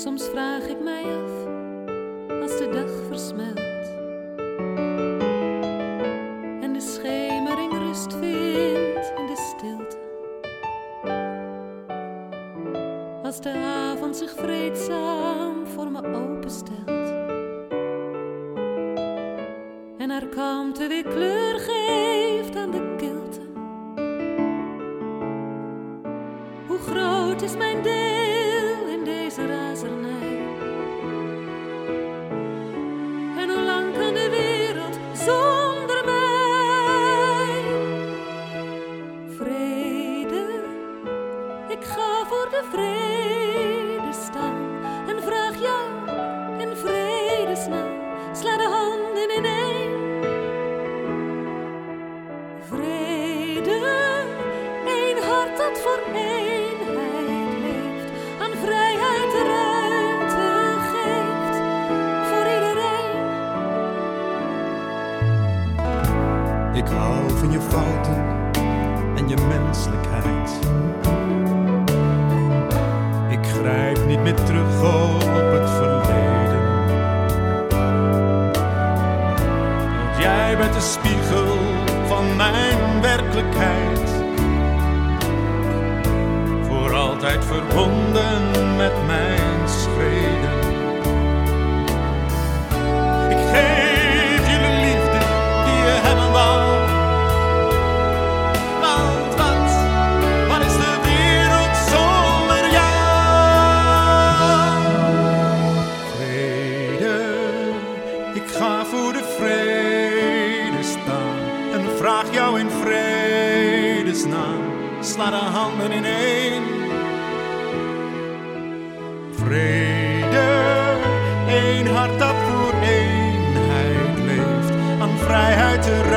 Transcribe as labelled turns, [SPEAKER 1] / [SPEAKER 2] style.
[SPEAKER 1] Soms vraag ik mij af, als de dag versmelt en de schemering rust vindt in de stilte, als de avond zich vreedzaam voor me openstelt en haar kalmte weer kleur geeft aan de kilte. Hoe groot is mijn deel in deze razernij? En hoe lang kan de wereld zonder mij? Vrede, ik ga voor de vrede staan en vraag jou in vredesnaam, sla de handen ineen. Vrede, één hart dat voor eenheid leeft, aan vrijheid ruimte geeft voor iedereen.
[SPEAKER 2] Ik hou van je fouten en je menselijkheid. Ik grijp niet meer terug op het verleden. Want jij bent de spiegel van mijn werkelijkheid. Voor altijd verbonden met mijn schreden. Ik geef je de liefde die je hebben wou. Want wat is de wereld zonder jou? Vrede, ik ga voor de vrede staan en vraag jou in vredesnaam, sla de handen ineen. Vrede, één hart dat voor eenheid leeft, aan vrijheid te